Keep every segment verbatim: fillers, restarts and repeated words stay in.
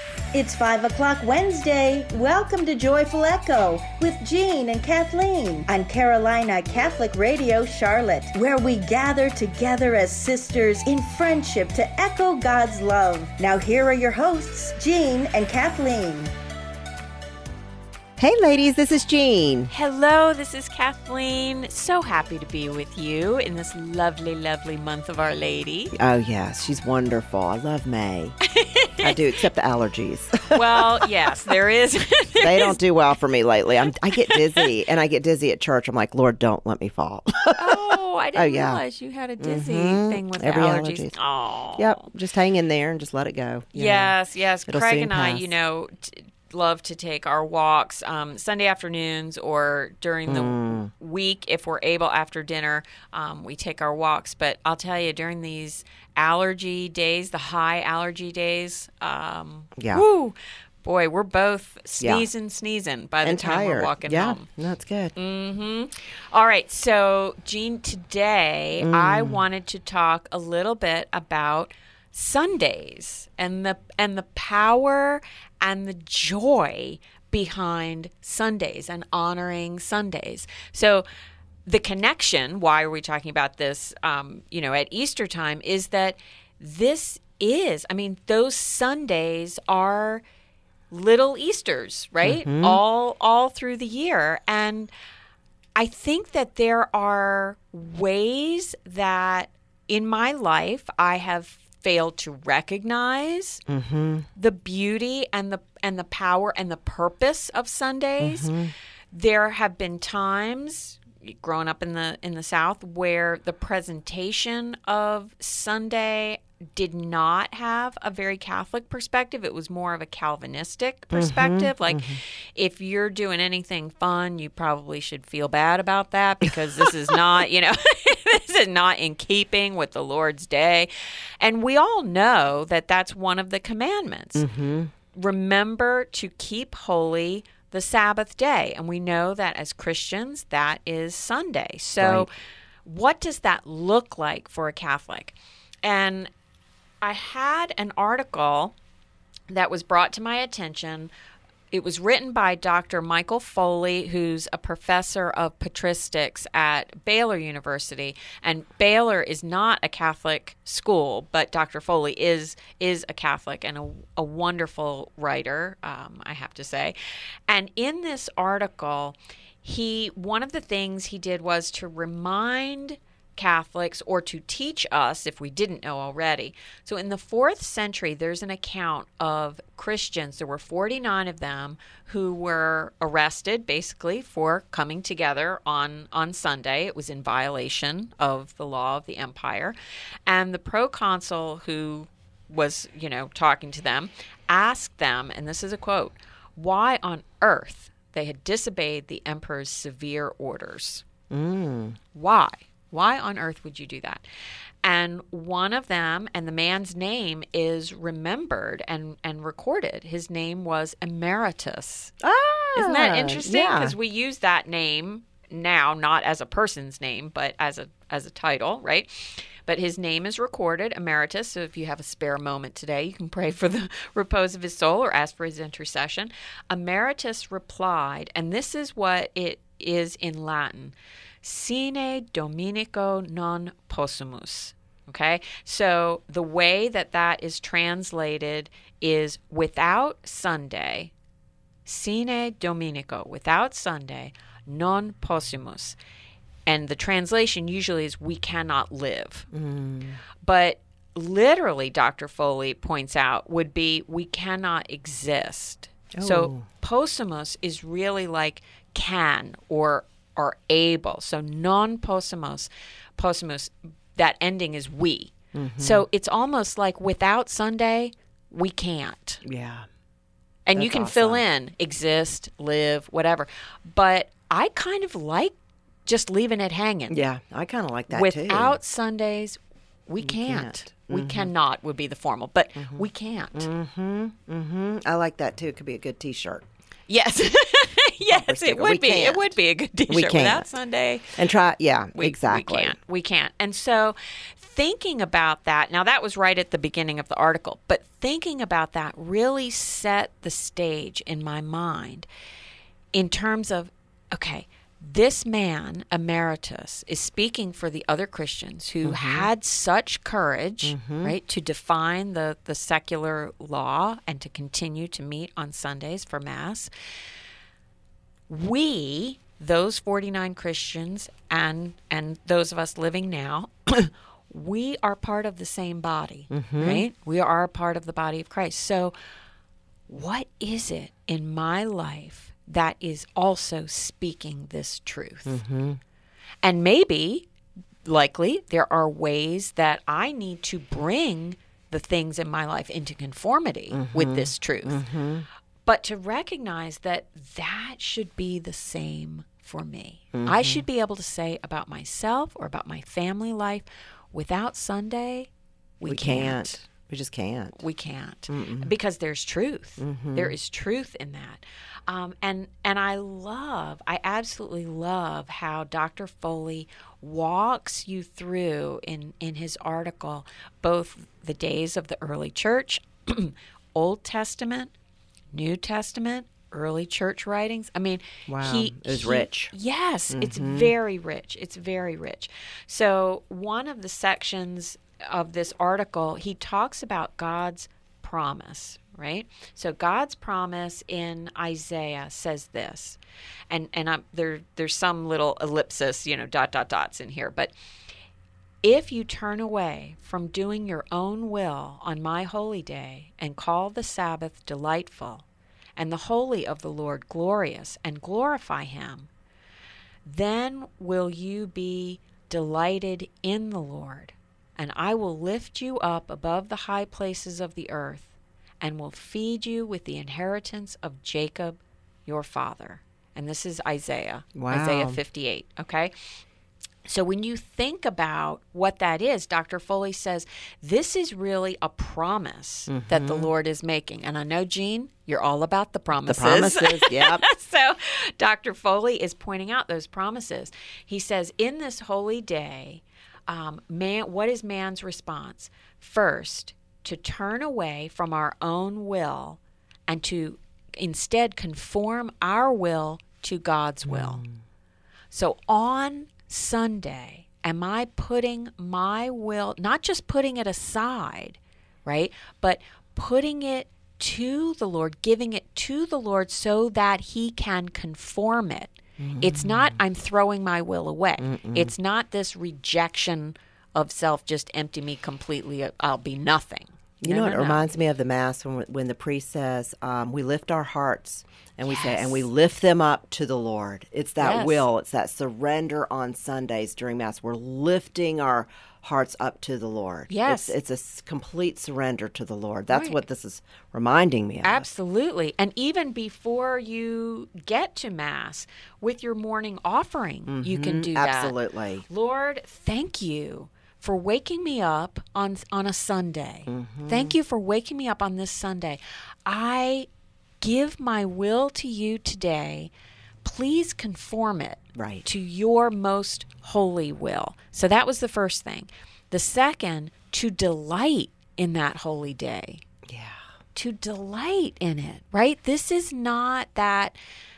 It's five o'clock Wednesday. Welcome to Joyful Echo with Jean and Kathleen on Carolina Catholic Radio Charlotte, where we gather together as sisters in friendship to echo God's love. Now here are your hosts, Jean and Kathleen. Hey ladies, this is Jean. Hello, this is Kathleen. So happy to be with you in this lovely, lovely month of Our Lady. Oh yes, she's wonderful. I love May. I do, except the allergies. Well, yes, there is. there they is. don't do well for me lately. I'm, I get dizzy, and I get dizzy at church. I'm like, Lord, don't let me fall. Oh, I didn't oh, yeah. realize you had a dizzy mm-hmm. thing with Every the allergies. allergies. Oh. Yep, just hang in there and just let it go. Yes, know. yes. It'll Craig soon and I, pass. you know, t- love to take our walks um, Sunday afternoons or during the mm. week if we're able after dinner. Um, we take our walks. But I'll tell you, during these allergy days, the high allergy days, um, yeah. whoo, boy, we're both sneezing, yeah. sneezing by the and time tired. we're walking yeah. home. That's good. Mm-hmm. All right. So, Jean, today mm. I wanted to talk a little bit about Sundays and the and the power and the joy behind Sundays and honoring Sundays. So the connection, why are we talking about this, um, you know, at Easter time, is that this is, I mean, those Sundays are little Easters, right? Mm-hmm. All all through the year. And I think that there are ways that in my life I have failed to recognize mm-hmm. the beauty and the and the power and the purpose of Sundays. Mm-hmm. There have been times growing up in the in the South where the presentation of Sunday did not have a very Catholic perspective. It was more of a Calvinistic perspective. Mm-hmm. Like, mm-hmm. if you're doing anything fun, you probably should feel bad about that because this is not, you know, this is not in keeping with the Lord's Day. And we all know that that's one of the commandments. Mm-hmm. Remember to keep holy the Sabbath day. And we know that as Christians, that is Sunday. So right. what does that look like for a Catholic? And I had an article that was brought to my attention. It was written by Doctor Michael Foley, who's a professor of patristics at Baylor University. And Baylor is not a Catholic school, but Doctor Foley is is a Catholic and a, a wonderful writer, um, I have to say. And in this article, he one of the things he did was to remind Catholics, or to teach us if we didn't know already. So in the fourth century, there's an account of Christians. There were forty-nine of them who were arrested basically for coming together on, on Sunday. It was in violation of the law of the empire. And the proconsul who was, you know, talking to them asked them, and this is a quote, why on earth they had disobeyed the emperor's severe orders. Mm. Why? Why on earth would you do that? And one of them, and the man's name is remembered and, and recorded. His name was Emeritus. Ah, Isn't that interesting? yeah. Because we use that name now, not as a person's name, but as a as a title, right? But his name is recorded, Emeritus. So if you have a spare moment today, you can pray for the repose of his soul or ask for his intercession. Emeritus replied, and this is what it is in Latin, Sine Dominico non possumus. Okay, so the way that that is translated is without Sunday, Sine Dominico, without Sunday, non possumus. And the translation usually is we cannot live. Mm. But literally, Doctor Foley points out, would be we cannot exist. Oh. So possumus is really like can or are able. So non possumus, possumus, that ending is we. Mm-hmm. So it's almost like without Sunday, we can't. Yeah. And That's you can awesome. fill in exist, live, whatever. But I kind of like just leaving it hanging. Yeah, I kind of like that Without too. Sundays, we can't. can't. We Mm-hmm. cannot would be the formal, but we can't. Mm-hmm. Mm-hmm. I like that too. It could be a good T-shirt. Yes. yes, bumper it sticker. would We be. It can't. would be a good We T-shirt can't. without Sunday. And try, yeah, We, exactly. We can't. We can't. And so thinking about that, now that was right at the beginning of the article, but thinking about that really set the stage in my mind in terms of, okay, this man, Emeritus, is speaking for the other Christians who mm-hmm. had such courage, mm-hmm. right, to define the, the secular law and to continue to meet on Sundays for Mass. We, those forty-nine Christians and and those of us living now, we are part of the same body, mm-hmm. right? We are part of the body of Christ. So what is it in my life that is also speaking this truth? Mm-hmm. And maybe, likely, there are ways that I need to bring the things in my life into conformity mm-hmm. with this truth. Mm-hmm. But to recognize that that should be the same for me. Mm-hmm. I should be able to say about myself or about my family life, without Sunday, we, we can't. can't. We just can't. We can't. Mm-mm. Because there's truth. Mm-hmm. There is truth in that. Um, and and I love, I absolutely love how Doctor Foley walks you through in, in his article both the days of the early church, Old Testament, New Testament, early church writings. I mean, wow, he it was he, rich. Yes, Mm-hmm. it's very rich. It's very rich. So one of the sections of this article, he talks about God's promise, right? So God's promise in Isaiah says this, and and I'm, there there's some little ellipsis, you know, dot dot dots in here, but if you turn away from doing your own will on my holy day and call the Sabbath delightful and the holy of the Lord glorious and glorify him, then will you be delighted in the Lord, and I will lift you up above the high places of the earth and will feed you with the inheritance of Jacob your father. And this is Isaiah, wow. Isaiah fifty-eight, okay? So when you think about what that is, Doctor Foley says, this is really a promise mm-hmm. that the Lord is making. And I know, Jean, you're all about the promises. The promises, yep. So Doctor Foley is pointing out those promises. He says, in this holy day, um, man, what is man's response? First, to turn away from our own will and to instead conform our will to God's will. Mm. So on Sunday, am I putting my will, not just putting it aside, right, but putting it to the Lord, giving it to the Lord so that he can conform it. Mm-hmm. It's not I'm throwing my will away. Mm-mm. It's not this rejection of self, just empty me completely, I'll be nothing. You no, know, no, it no. reminds me of the Mass when when the priest says, um, we lift our hearts and we yes. say, and we lift them up to the Lord. It's that yes. will. It's that surrender on Sundays during Mass. We're lifting our hearts up to the Lord. Yes. It's, it's a s- complete surrender to the Lord. That's right. what this is reminding me of. Absolutely. And even before you get to Mass, with your morning offering, mm-hmm. you can do that. Absolutely. Lord, thank you for waking me up on on a Sunday. Mm-hmm. Thank you for waking me up on this Sunday. I give my will to you today. Please conform it right. to your most holy will. So that was the first thing. The second, to delight in that holy day. Yeah. To delight in it, right? This is not that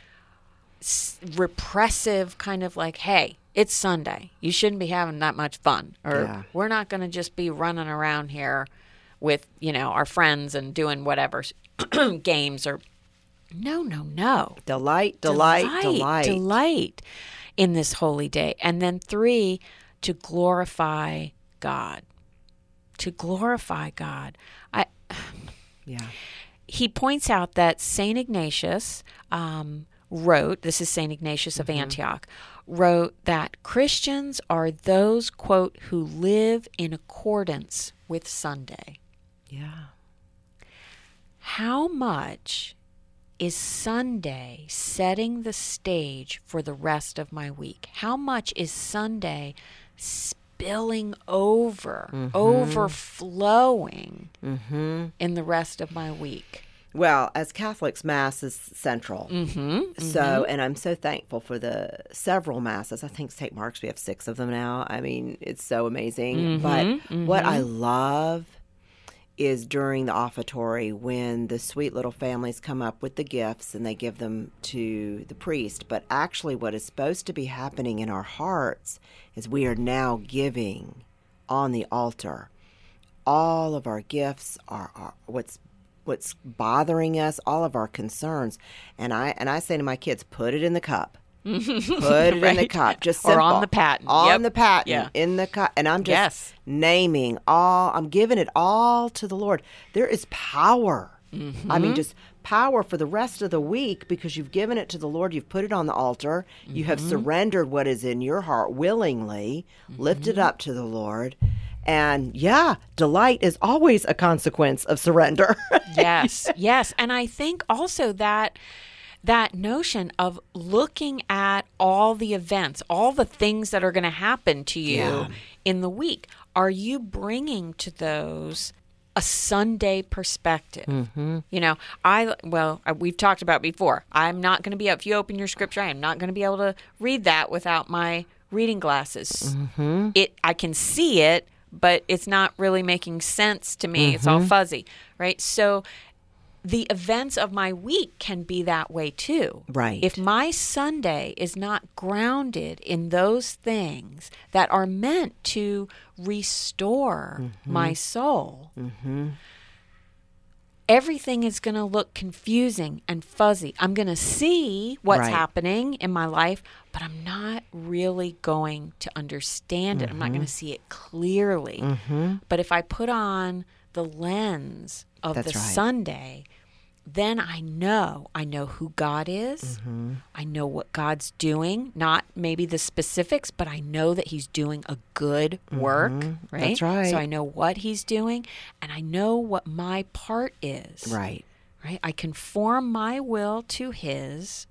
s- repressive kind of like, hey, it's Sunday. You shouldn't be having that much fun. Or yeah. we're not going to just be running around here with, you know, our friends and doing whatever games or no, no, no. Delight, delight, delight, delight. Delight in this holy day. And then three, to glorify God. To glorify God. I Yeah. He points out that Saint Ignatius um, wrote, this is Saint Ignatius of mm-hmm. Antioch, wrote that Christians are those, quote, who live in accordance with Sunday. Yeah. How much is Sunday setting the stage for the rest of my week? How much is Sunday spilling over, mm-hmm. overflowing mm-hmm. in the rest of my week? Well, as Catholics, Mass is central. Mm-hmm, so, mm-hmm. and I'm so thankful for the several Masses. I think Saint Mark's, we have six of them now. I mean, it's so amazing. Mm-hmm, but mm-hmm. what I love is during the offertory when the sweet little families come up with the gifts and they give them to the priest. But actually what is supposed to be happening in our hearts is we are now giving on the altar. All of our gifts are, are what's what's bothering us, all of our concerns. And I and I say to my kids, put it in the cup. Put it Right. in the cup. Just simple. Or on the patent. On Yep. the patent. Yeah. In the cup. And I'm just Yes. naming all, I'm giving it all to the Lord. There is power. Mm-hmm. I mean, just power for the rest of the week because you've given it to the Lord. You've put it on the altar. Mm-hmm. You have surrendered what is in your heart willingly, mm-hmm. lifted up to the Lord. And yeah, delight is always a consequence of surrender. Yes, yes. And I think also that that notion of looking at all the events, all the things that are going to happen to you Yeah. in the week, are you bringing to those a Sunday perspective? Mm-hmm. You know, I, well, I- we've talked about before, I'm not going to be, if you open your scripture, I am not going to be able to read that without my reading glasses. Mm-hmm. It, I can see it, but it's not really making sense to me. Mm-hmm. It's all fuzzy, right? So the events of my week can be that way too. Right. If my Sunday is not grounded in those things that are meant to restore mm-hmm. my soul, Mm-hmm. everything is going to look confusing and fuzzy. I'm going to see what's Right. happening in my life, but I'm not really going to understand it. I'm not going to see it clearly. Mm-hmm. But if I put on the lens of That's the right. Sunday, then I know. I know who God is. Mm-hmm. I know what God's doing. Not maybe the specifics, but I know that He's doing a good work, Mm-hmm. right? That's right. So I know what He's doing, and I know what my part is. Right. Right? I conform my will to His.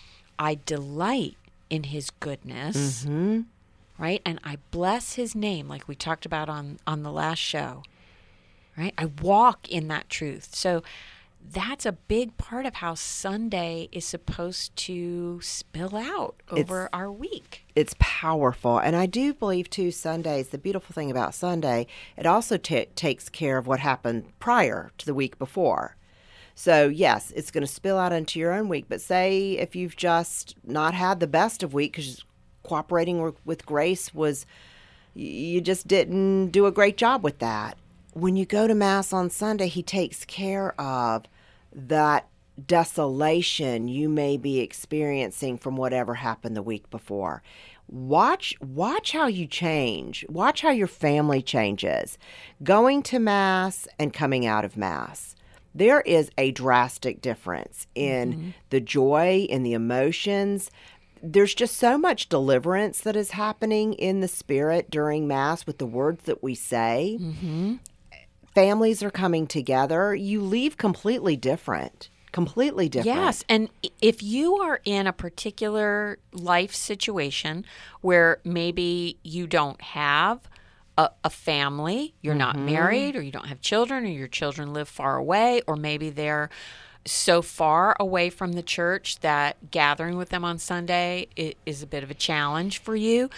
I delight in His goodness, Mm-hmm. right? And I bless His name, like we talked about on, on the last show, right? I walk in that truth. So that's a big part of how Sunday is supposed to spill out over It's- our week. It's powerful. And I do believe, too, Sundays, the beautiful thing about Sunday, it also ta takes care of what happened prior to the week before. So, yes, it's going to spill out into your own week. But say if you've just not had the best of week because cooperating with, with grace was, you just didn't do a great job with that. When you go to Mass on Sunday, He takes care of that desolation you may be experiencing from whatever happened the week before. Watch watch how you change. Watch how your family changes. Going to Mass and coming out of Mass. There is a drastic difference in mm-hmm. the joy, in the emotions. There's just so much deliverance that is happening in the Spirit during Mass with the words that we say. Mm-hmm. Families are coming together. You leave completely different. Completely different. Yes. And if you are in a particular life situation where maybe you don't have a, a family, you're mm-hmm. not married, or you don't have children, or your children live far away, or maybe they're so far away from the church that gathering with them on Sunday is a bit of a challenge for you.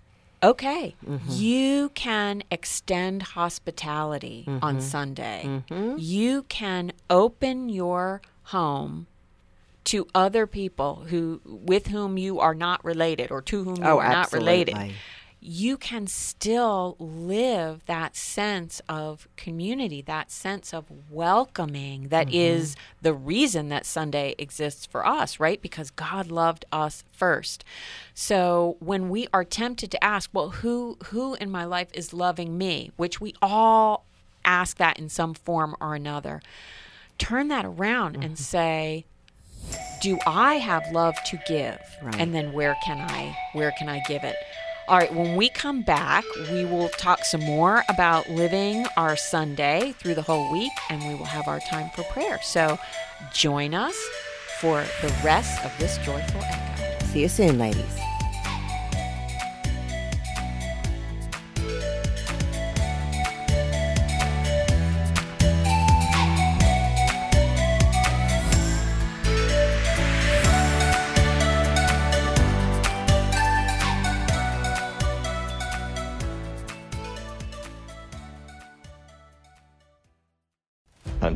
Okay, mm-hmm. you can extend hospitality mm-hmm. on Sunday. Mm-hmm. You can open your home to other people who with whom you are not related or to whom you oh, are not absolutely. related. You can still live that sense of community, that sense of welcoming that mm-hmm. is the reason that Sunday exists for us, right? Because God loved us first. So when we are tempted to ask, well, who who in my life is loving me, which we all ask that in some form or another, turn that around mm-hmm. and say, do I have love to give? Right. And then where can I where can I give it? All right, when we come back, we will talk some more about living our Sunday through the whole week, and we will have our time for prayer. So join us for the rest of this Joyful Echo. See you soon, ladies.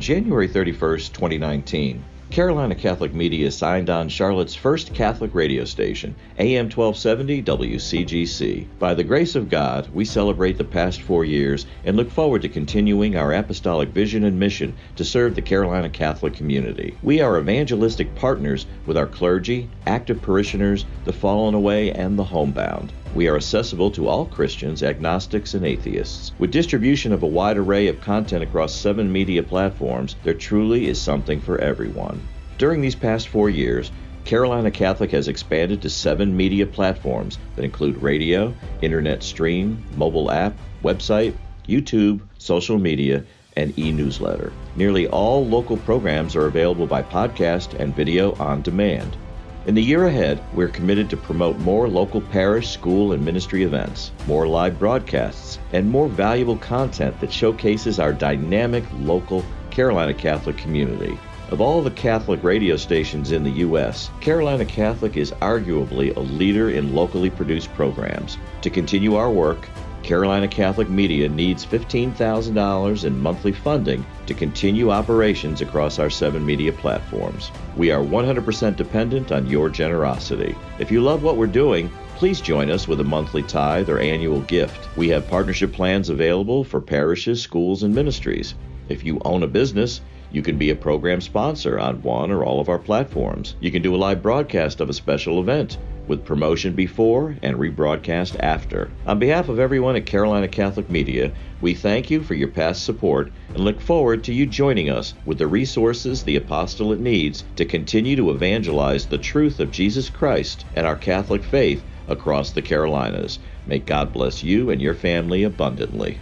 January thirty-first, twenty nineteen, Carolina Catholic Media signed on Charlotte's first Catholic radio station, A M twelve seventy W C G C. By the grace of God, we celebrate the past four years and look forward to continuing our apostolic vision and mission to serve the Carolina Catholic community. We are evangelistic partners with our clergy, active parishioners, the fallen away, and the homebound. We are accessible to all Christians, agnostics, and atheists. With distribution of a wide array of content across seven media platforms, there truly is something for everyone. During these past four years, Carolina Catholic has expanded to seven media platforms that include radio, internet stream, mobile app, website, YouTube, social media, and e-newsletter. Nearly all local programs are available by podcast and video on demand. In the year ahead, we're committed to promote more local parish, school, and ministry events, more live broadcasts, and more valuable content that showcases our dynamic local Carolina Catholic community. Of all the Catholic radio stations in the U S, Carolina Catholic is arguably a leader in locally produced programs. To continue our work, Carolina Catholic Media needs fifteen thousand dollars in monthly funding to continue operations across our seven media platforms. We are one hundred percent dependent on your generosity. If you love what we're doing, please join us with a monthly tithe or annual gift. We have partnership plans available for parishes, schools, and ministries. If you own a business, you can be a program sponsor on one or all of our platforms. You can do a live broadcast of a special event with promotion before and rebroadcast after. On behalf of everyone at Carolina Catholic Media, we thank you for your past support and look forward to you joining us with the resources the apostolate needs to continue to evangelize the truth of Jesus Christ and our Catholic faith across the Carolinas. May God bless you and your family abundantly.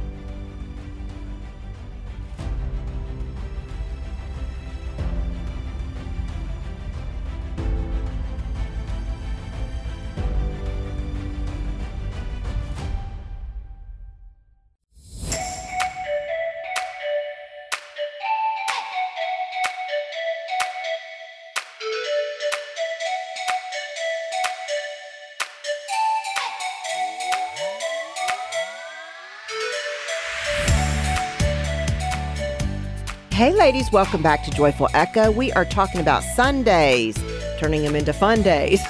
Hey ladies, welcome back to Joyful Echo. We are talking about Sundays, turning them into fun days.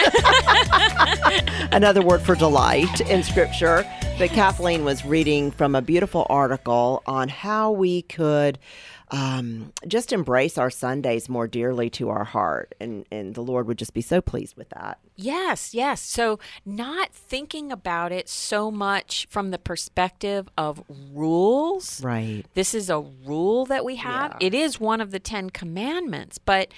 Another word for delight in Scripture. But Kathleen was reading from a beautiful article on how we could um, just embrace our Sundays more dearly to our heart. And, and the Lord would just be so pleased with that. Yes, yes. So not thinking about it so much from the perspective of rules. Right. This is a rule that we have. Yeah. It is one of the Ten Commandments, but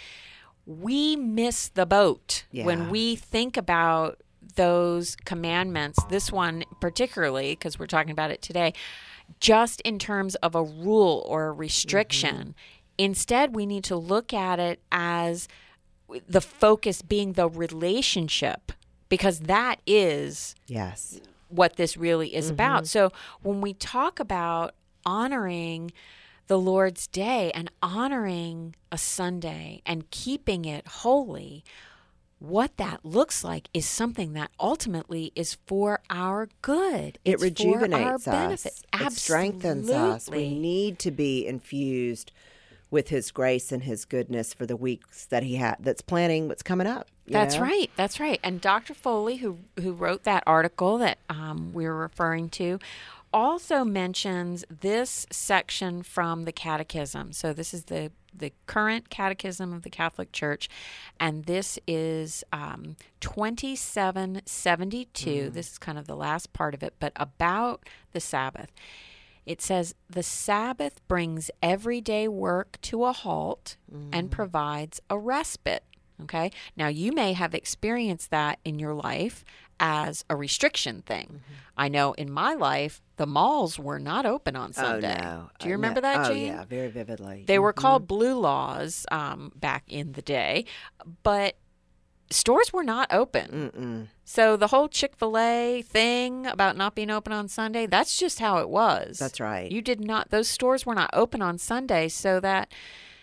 we miss the boat Yeah. when we think about those commandments, this one particularly, because we're talking about it today, just in terms of a rule or a restriction. Mm-hmm. Instead, we need to look at it as the focus being the relationship, because that is yes what this really is mm-hmm. about. So when we talk about honoring the Lord's Day and honoring a Sunday and keeping it holy, what that looks like is something that ultimately is for our good. It It's rejuvenates for our benefit. us. Absolutely. It strengthens us. We need to be infused with His grace and His goodness for the weeks that He had, that's planning what's coming up. That's know? right. That's right. And Doctor Foley, who who wrote that article that um, we were referring to, also mentions this section from the Catechism. So this is the the current Catechism of the Catholic Church, and this is um, twenty-seven seventy-two. Mm. This is kind of the last part of it, but about the Sabbath. It says, the Sabbath brings everyday work to a halt mm. and provides a respite. Okay. Now, you may have experienced that in your life as a restriction thing. Mm-hmm. I know in my life, the malls were not open on Sunday. Oh, no. Do you remember no. that, oh, Jean? Oh, yeah, very vividly. They mm-hmm. were called blue laws um, back in the day, but stores were not open. Mm-mm. So the whole Chick-fil-A thing about not being open on Sunday, that's just how it was. That's right. You did not, those stores were not open on Sunday, so that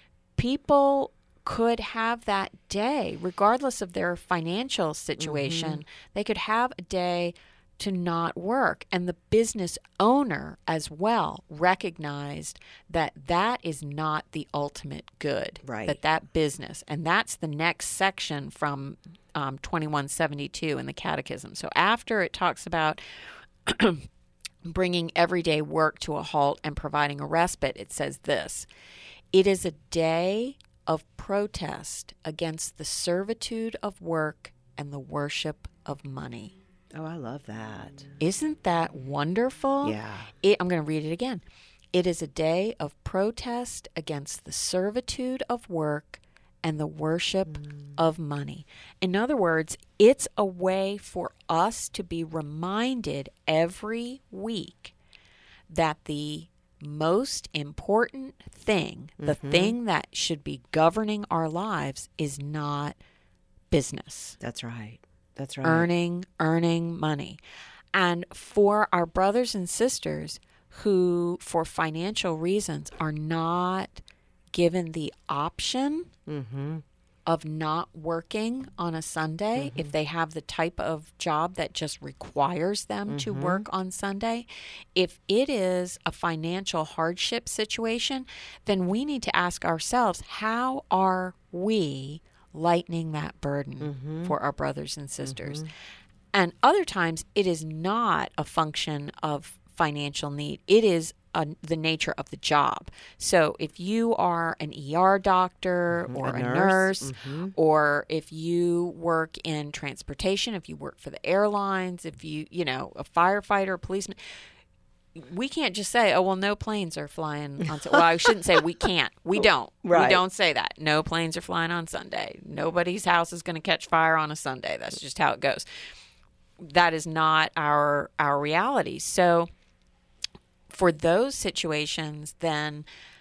people could have that day, regardless of their financial situation. Mm-hmm. They could have a day to not work. And the business owner as well recognized that that is not the ultimate good. Right. That that business, and that's the next section from um, twenty-one seventy-two in the Catechism. So after it talks about bringing everyday work to a halt and providing a respite, it says this: it is a day of protest against the servitude of work and the worship of money. Oh, I love that. Isn't that wonderful? Yeah. It, I'm going to read it again. It is a day of protest against the servitude of work and the worship mm. of money. In other words, it's a way for us to be reminded every week that the most important thing, the mm-hmm. thing that should be governing our lives, is not business. That's right. That's right. Earning, earning money. And for our brothers and sisters who, for financial reasons, are not given the option mm-hmm. of not working on a Sunday, mm-hmm. if they have the type of job that just requires them mm-hmm. to work on Sunday, if it is a financial hardship situation, then we need to ask ourselves, how are we lightening that burden mm-hmm. for our brothers and sisters? Mm-hmm. And other times it is not a function of financial need. It is a, the nature of the job. So if you are an E R doctor mm-hmm. or a, a nurse, nurse mm-hmm. or if you work in transportation, if you work for the airlines, if you, you know, a firefighter, a policeman, we can't just say, oh, well, no planes are flying on Sunday. Well, I shouldn't say we can't. We don't. Right. We don't say that. No planes are flying on Sunday. Nobody's house is going to catch fire on a Sunday. That's just how it goes. That is not our our reality. So for those situations, then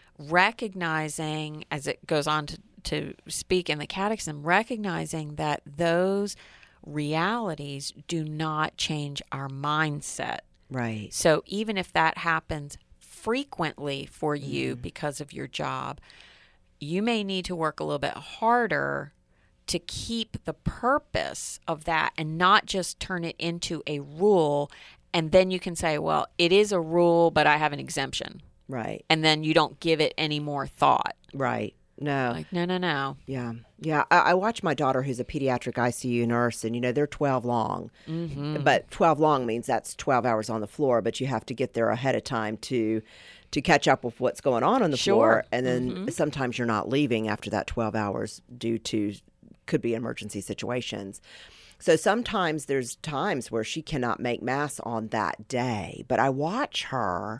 recognizing, as it goes on to, to speak in the Catechism, recognizing that those realities do not change our mindset. Right. So even if that happens frequently for you mm. because of your job, you may need to work a little bit harder to keep the purpose of that and not just turn it into a rule. And then you can say, well, it is a rule, but I have an exemption. Right. And then you don't give it any more thought. Right. No. Like, no, no, no. Yeah. Yeah. I, I watch my daughter, who's a pediatric I C U nurse, and, you know, they're twelve long. Mm-hmm. But twelve long means that's twelve hours on the floor, but you have to get there ahead of time to to catch up with what's going on on the sure. floor. And then mm-hmm. sometimes you're not leaving after that twelve hours due to, could be emergency situations. So sometimes there's times where she cannot make Mass on that day. But I watch her.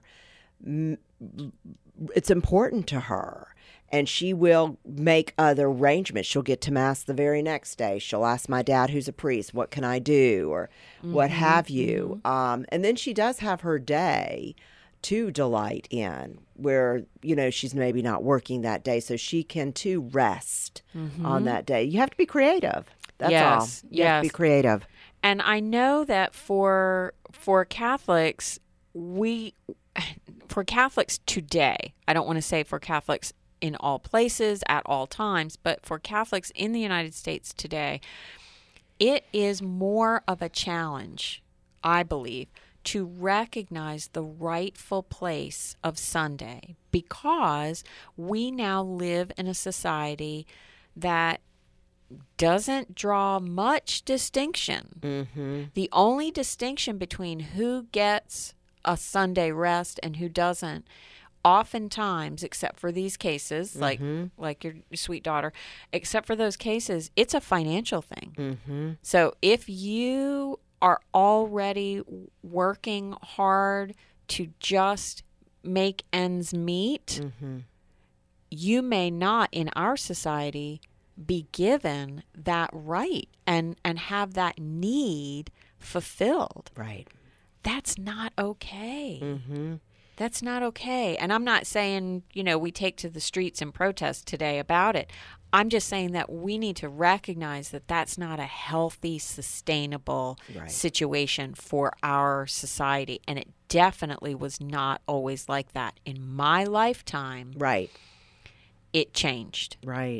It's important to her. And she will make other arrangements. She'll get to Mass the very next day. She'll ask my dad, who's a priest, what can I do? Or mm-hmm. what have you. Mm-hmm. Um, and then she does have her day to delight in where, you know, she's maybe not working that day. So she can, too, rest mm-hmm. on that day. You have to be creative. That's yes, all. You yes. have to be creative. And I know that for for Catholics, we, for Catholics today, I don't want to say for Catholics in all places, at all times, but for Catholics in the United States today, it is more of a challenge, I believe, to recognize the rightful place of Sunday, because we now live in a society that doesn't draw much distinction. Mm-hmm. The only distinction between who gets a Sunday rest and who doesn't, oftentimes, except for these cases, mm-hmm. like like your sweet daughter, except for those cases, it's a financial thing. Mm-hmm. So if you are already working hard to just make ends meet, mm-hmm. you may not, in our society, be given that right and, and have that need fulfilled. Right. That's not okay. Mm-hmm. That's not okay. And I'm not saying, you know, we take to the streets and protest today about it. I'm just saying that we need to recognize that that's not a healthy, sustainable right. situation for our society. And it definitely was not always like that. In my lifetime, right, it changed. Right.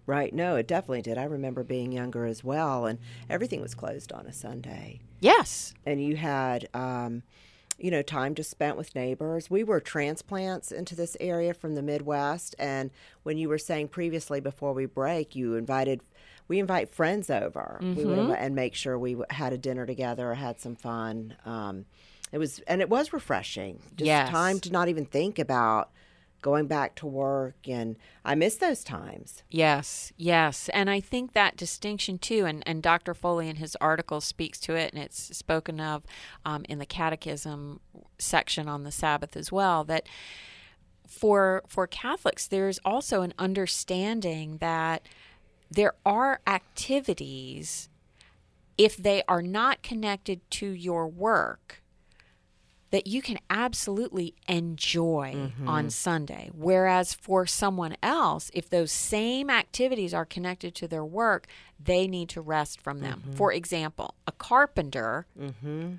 Right. No, it definitely did. I remember being younger as well, and everything was closed on a Sunday. Yes. And you had, um, you know, time to spend with neighbors. We were transplants into this area from the Midwest, and when you were saying previously before we break, you invited, we invite friends over. Mm-hmm. We would invi- and make sure we had a dinner together, had some fun. Um, it was, and it was refreshing. Just Yes. time to not even think about going back to work, and I miss those times. Yes, yes. And I think that distinction too, and, and Doctor Foley in his article speaks to it, and it's spoken of um, in the catechism section on the Sabbath as well, that for for Catholics, there's also an understanding that there are activities, if they are not connected to your work, that you can absolutely enjoy mm-hmm. on Sunday. Whereas for someone else, if those same activities are connected to their work, they need to rest from them. Mm-hmm. For example, a carpenter mm-hmm.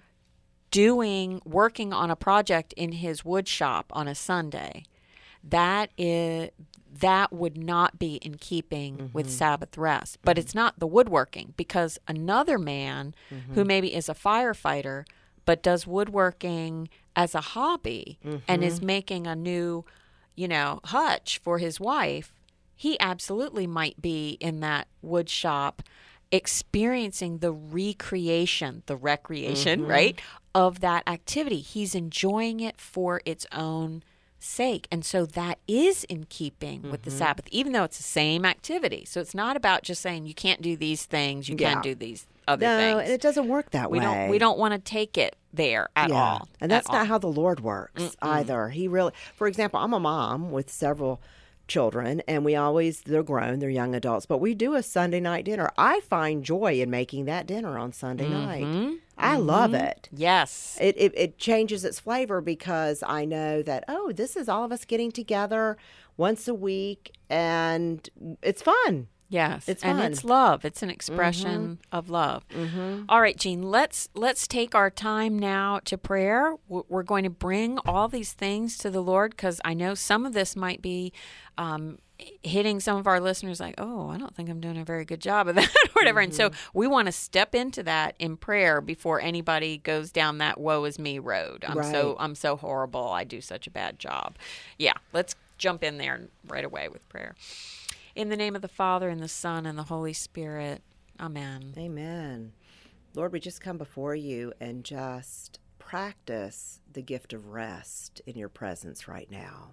doing, working on a project in his wood shop on a Sunday, that is, that would not be in keeping mm-hmm. with Sabbath rest. But mm-hmm. it's not the woodworking, because another man mm-hmm. who maybe is a firefighter but does woodworking as a hobby mm-hmm. and is making a new, you know, hutch for his wife, he absolutely might be in that wood shop experiencing the recreation, the recreation, mm-hmm. right, of that activity. He's enjoying it for its own sake. And so that is in keeping mm-hmm. with the Sabbath, even though it's the same activity. So it's not about just saying you can't do these things, you yeah. can't do these other no, things. No, and it doesn't work that we way. Don't, we don't want to take it there at yeah. all. And that's not all. how how the Lord works Mm-mm. either. He really, for example, I'm a mom with several children, and we always, they're grown, they're young adults, but we do a Sunday night dinner. I find joy in making that dinner on Sunday mm-hmm. night. I mm-hmm. love it. Yes. It, it it changes its flavor because I know that, oh, this is all of us getting together once a week, and it's fun. Yes, it's and fun. It's love. It's an expression mm-hmm. of love. Mm-hmm. All right, Jean, let's let's take our time now to prayer. We're going to bring all these things to the Lord, because I know some of this might be um, hitting some of our listeners like, oh, I don't think I'm doing a very good job of that or whatever. Mm-hmm. And so we want to step into that in prayer before anybody goes down that woe is me road. I'm right. so I'm so horrible. I do such a bad job. Yeah, let's jump in there right away with prayer. In the name of the Father, and the Son, and the Holy Spirit. Amen. Amen. Lord, we just come before you and just practice the gift of rest in your presence right now.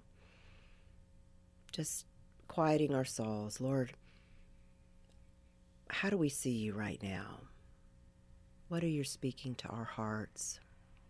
Just quieting our souls. Lord, how do we see you right now? What are you speaking to our hearts?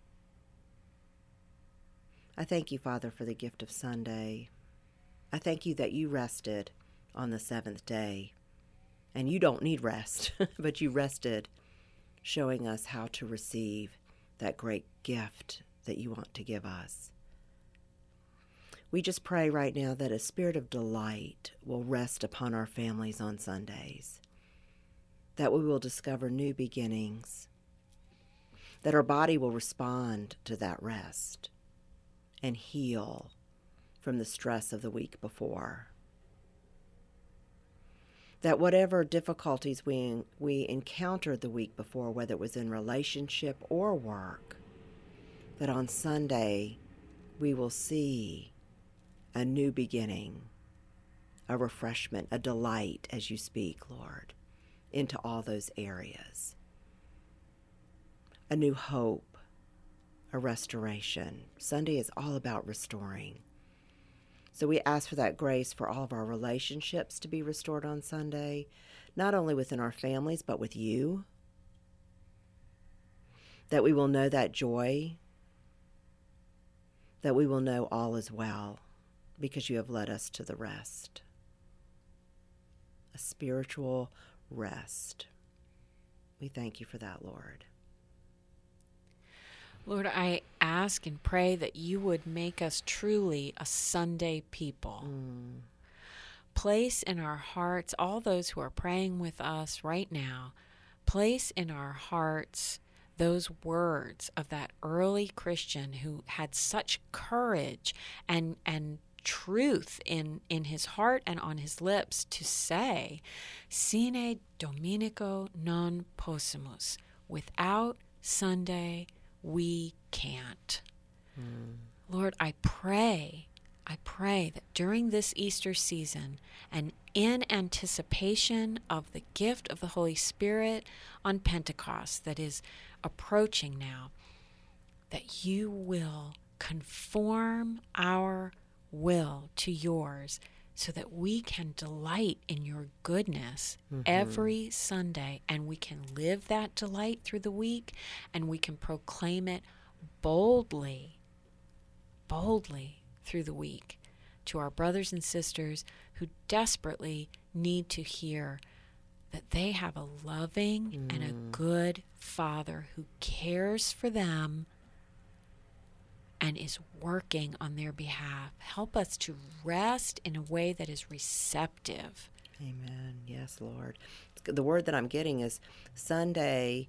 I thank you, Father, for the gift of Sunday. I thank you that you rested on the seventh day, and you don't need rest, but you rested, showing us how to receive that great gift that you want to give us. We just pray right now that a spirit of delight will rest upon our families on Sundays, that we will discover new beginnings, that our body will respond to that rest and heal from the stress of the week before. That whatever difficulties we we encountered the week before, whether it was in relationship or work, that on Sunday we will see a new beginning, a refreshment, a delight as you speak, Lord, into all those areas. A new hope, a restoration. Sunday is all about restoring. So we ask for that grace for all of our relationships to be restored on Sunday, not only within our families, but with you. That we will know that joy, that we will know all is well, because you have led us to the rest. A spiritual rest. We thank you for that, Lord. Lord, I ask and pray that you would make us truly a Sunday people. Mm. Place in our hearts, all those who are praying with us right now, place in our hearts those words of that early Christian who had such courage and and truth in, in his heart and on his lips to say, Sine Dominico non possumus. Without Sunday, we can't. Mm. Lord, I pray, I pray that during this Easter season and in anticipation of the gift of the Holy Spirit on Pentecost that is approaching now, that you will conform our will to yours so that we can delight in your goodness mm-hmm. every Sunday, and we can live that delight through the week, and we can proclaim it boldly, boldly through the week to our brothers and sisters who desperately need to hear that they have a loving mm. and a good Father who cares for them and is working on their behalf. Help us to rest in a way that is receptive. Amen. Yes, Lord. The word that I'm getting is Sunday,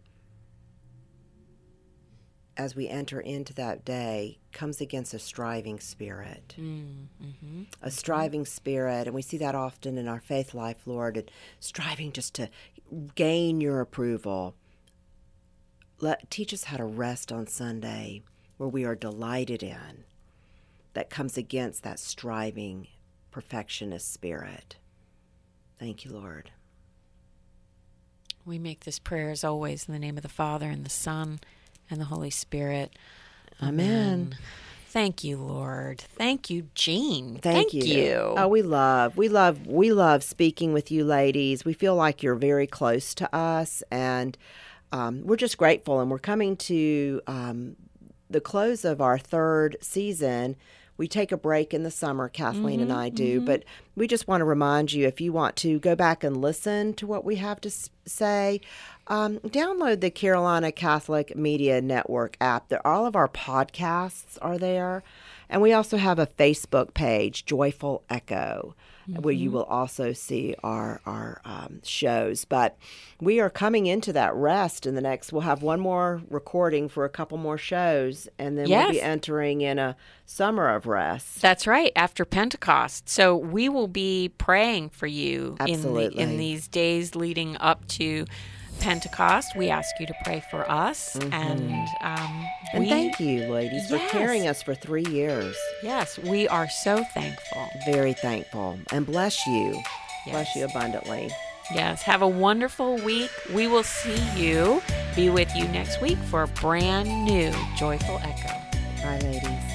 as we enter into that day, comes against a striving spirit. Mm, mm-hmm. A striving spirit, and we see that often in our faith life, Lord, and striving just to gain your approval. Let, teach us how to rest on Sunday, where we are delighted in, that comes against that striving, perfectionist spirit. Thank you, Lord. We make this prayer, as always, in the name of the Father, and the Son, and the Holy Spirit. Amen. Amen. Thank you, Lord. Thank you, Jean. Thank, Thank you. you. Oh, we love, we love, we love speaking with you ladies. We feel like you're very close to us, and um, we're just grateful. And we're coming to um, the close of our third season. We take a break in the summer, Kathleen mm-hmm, and I do, mm-hmm. but we just want to remind you, if you want to go back and listen to what we have to say, um, download the Carolina Catholic Media Network app. There, all of our podcasts are there. And we also have a Facebook page, Joyful Echo, mm-hmm. where you will also see our, our um, shows. But we are coming into that rest in the next, we'll have one more recording for a couple more shows, and then yes. we'll be entering in a summer of rest. That's right, after Pentecost. So we will be praying for you in, the, in these days leading up to Pentecost. We ask you to pray for us, mm-hmm. and um, and we, thank you, ladies, yes. for carrying us for three years. Yes, we are so thankful. Very thankful, and bless you, yes. bless you abundantly. Yes, have a wonderful week. We will see you, be with you next week for a brand new Joyful Echo. Bye, ladies.